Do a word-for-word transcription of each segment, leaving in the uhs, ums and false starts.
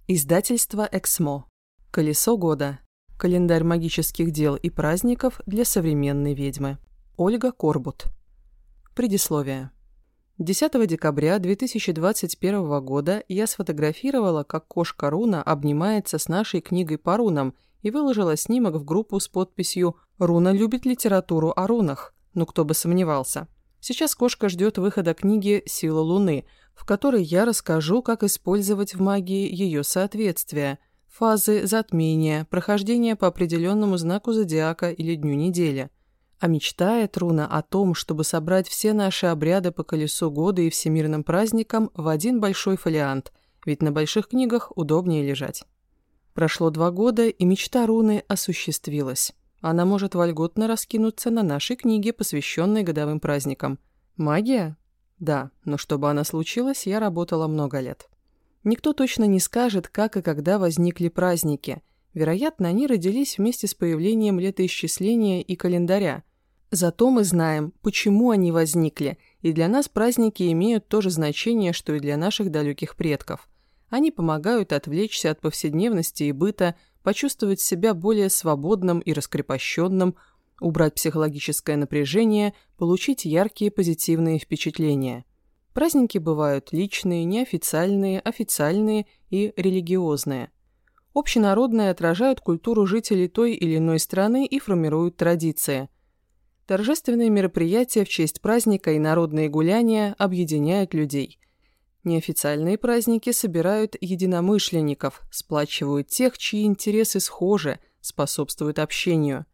Издательство «Эксмо». Колесо года. Календарь магических дел и праздников для современной ведьмы. Ольга Корбут. Предисловие. десятого декабря две тысячи двадцать первого года я сфотографировала, как кошка Руна обнимается с нашей книгой по рунам и выложила снимок в группу с подписью «Руна любит литературу о рунах». Ну кто бы сомневался. Сейчас кошка ждет выхода книги «Сила Луны», в которой я расскажу, как использовать в магии ее соответствия, фазы затмения, прохождение по определенному знаку зодиака или дню недели. А мечтает Руна о том, чтобы собрать все наши обряды по колесу года и всемирным праздникам в один большой фолиант, ведь на больших книгах удобнее лежать. Прошло два года, и мечта Руны осуществилась. Она может вольготно раскинуться на нашей книге, посвященной годовым праздникам. Магия? Да, но чтобы она случилась, я работала много лет. Никто точно не скажет, как и когда возникли праздники. Вероятно, они родились вместе с появлением летоисчисления и календаря. Зато мы знаем, почему они возникли, и для нас праздники имеют то же значение, что и для наших далеких предков. Они помогают отвлечься от повседневности и быта, почувствовать себя более свободным и раскрепощенным, убрать психологическое напряжение, получить яркие позитивные впечатления. Праздники бывают личные, неофициальные, официальные и религиозные. Общенародные отражают культуру жителей той или иной страны и формируют традиции. Торжественные мероприятия в честь праздника и народные гуляния объединяют людей. Неофициальные праздники собирают единомышленников, сплачивают тех, чьи интересы схожи, способствуют общению.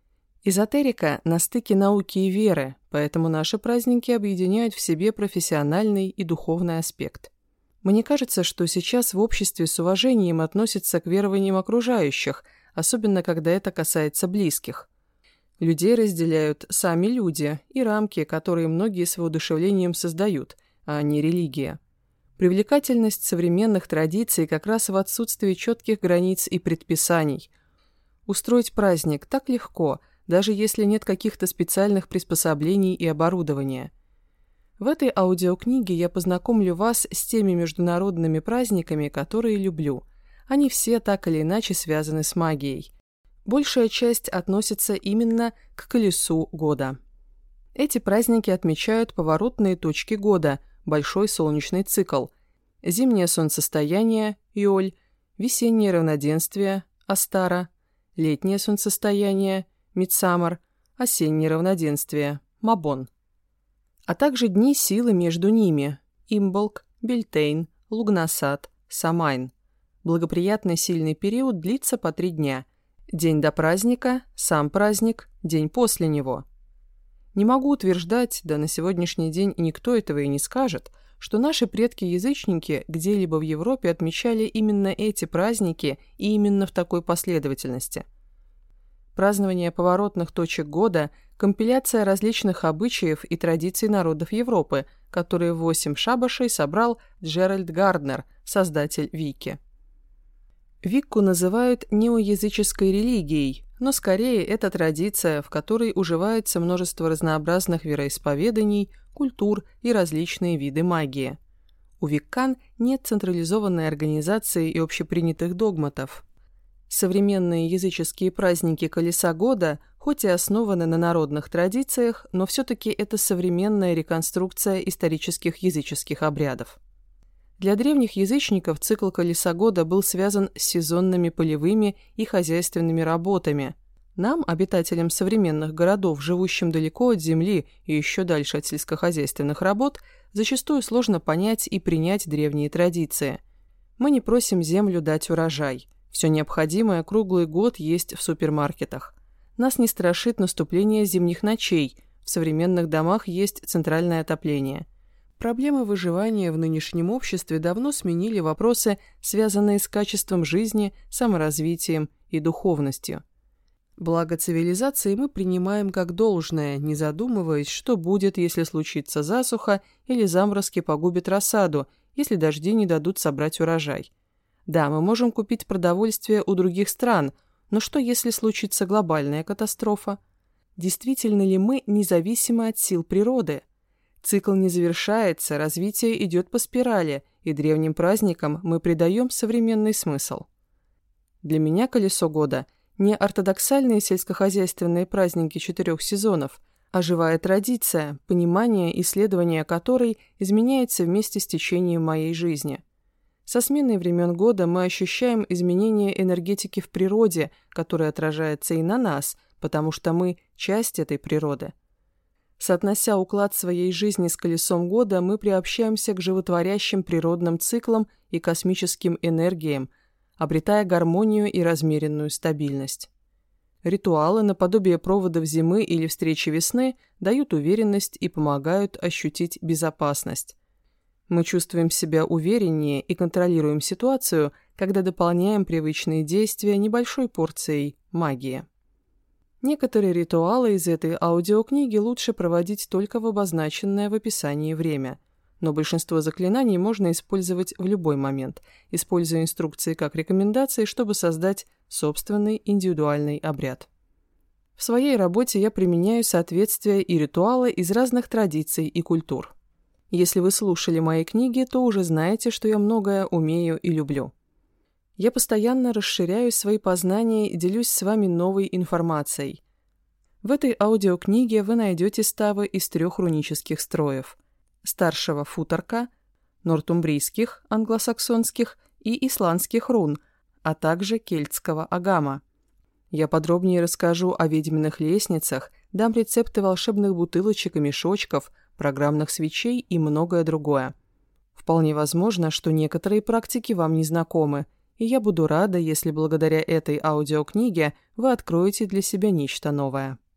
Эзотерика на стыке науки и веры, поэтому наши праздники объединяют в себе профессиональный и духовный аспект. Мне кажется, что сейчас в обществе с уважением относятся к верованиям окружающих, особенно когда это касается близких. Людей разделяют сами люди и рамки, которые многие с воодушевлением создают, а не религия. Привлекательность современных традиций как раз в отсутствии четких границ и предписаний. Устроить праздник так легко, даже если нет каких-то специальных приспособлений и оборудования. В этой аудиокниге я познакомлю вас с теми международными праздниками, которые люблю. Они все так или иначе связаны с магией. Большая часть относится именно к колесу года. Эти праздники отмечают поворотные точки года, большой солнечный цикл, зимнее солнцестояние, Иоль, весеннее равноденствие, Астара, летнее солнцестояние, Мидсаммар, осеннее равноденствие, Мабон. А также дни силы между ними, Имболк, Бельтейн, Лугнасад, Самайн. Благоприятный сильный период длится по три дня. День до праздника, сам праздник, день после него. Не могу утверждать, да на сегодняшний день никто этого и не скажет, что наши предки-язычники где-либо в Европе отмечали именно эти праздники и именно в такой последовательности. Празднование поворотных точек года – компиляция различных обычаев и традиций народов Европы, которые в восемь шабашей собрал Джеральд Гарднер, создатель Вики. Викку называют неоязыческой религией, но скорее это традиция, в которой уживается множество разнообразных вероисповеданий, культур и различные виды магии. У виккан нет централизованной организации и общепринятых догматов. Современные языческие праздники Колеса года, хоть и основаны на народных традициях, но все-таки это современная реконструкция исторических языческих обрядов. Для древних язычников цикл Колеса года был связан с сезонными полевыми и хозяйственными работами. Нам, обитателям современных городов, живущим далеко от земли и еще дальше от сельскохозяйственных работ, зачастую сложно понять и принять древние традиции. Мы не просим землю дать урожай. Все необходимое круглый год есть в супермаркетах. Нас не страшит наступление зимних ночей. В современных домах есть центральное отопление. Проблемы выживания в нынешнем обществе давно сменили вопросы, связанные с качеством жизни, саморазвитием и духовностью. Благо цивилизации мы принимаем как должное, не задумываясь, что будет, если случится засуха или заморозки погубят рассаду, если дожди не дадут собрать урожай. Да, мы можем купить продовольствие у других стран, но что, если случится глобальная катастрофа? Действительно ли мы независимы от сил природы? Цикл не завершается, развитие идет по спирали, и древним праздникам мы придаем современный смысл. Для меня колесо года – не ортодоксальные сельскохозяйственные праздники четырех сезонов, а живая традиция, понимание и исследование которой изменяется вместе с течением моей жизни. Со сменой времен года мы ощущаем изменение энергетики в природе, которое отражается и на нас, потому что мы – часть этой природы. Соотнося уклад своей жизни с колесом года, мы приобщаемся к животворящим природным циклам и космическим энергиям, обретая гармонию и размеренную стабильность. Ритуалы, наподобие проводов зимы или встречи весны, дают уверенность и помогают ощутить безопасность. Мы чувствуем себя увереннее и контролируем ситуацию, когда дополняем привычные действия небольшой порцией магии. Некоторые ритуалы из этой аудиокниги лучше проводить только в обозначенное в описании время, но большинство заклинаний можно использовать в любой момент, используя инструкции как рекомендации, чтобы создать собственный индивидуальный обряд. В своей работе я применяю соответствия и ритуалы из разных традиций и культур. Если вы слушали мои книги, то уже знаете, что я многое умею и люблю. Я постоянно расширяю свои познания и делюсь с вами новой информацией. В этой аудиокниге вы найдете ставы из трех рунических строев – старшего футорка, нортумбрийских, англосаксонских и исландских рун, а также кельтского агама. Я подробнее расскажу о ведьминых лестницах, дам рецепты волшебных бутылочек и мешочков, программных свечей и многое другое. Вполне возможно, что некоторые практики вам не знакомы, и я буду рада, если благодаря этой аудиокниге вы откроете для себя нечто новое.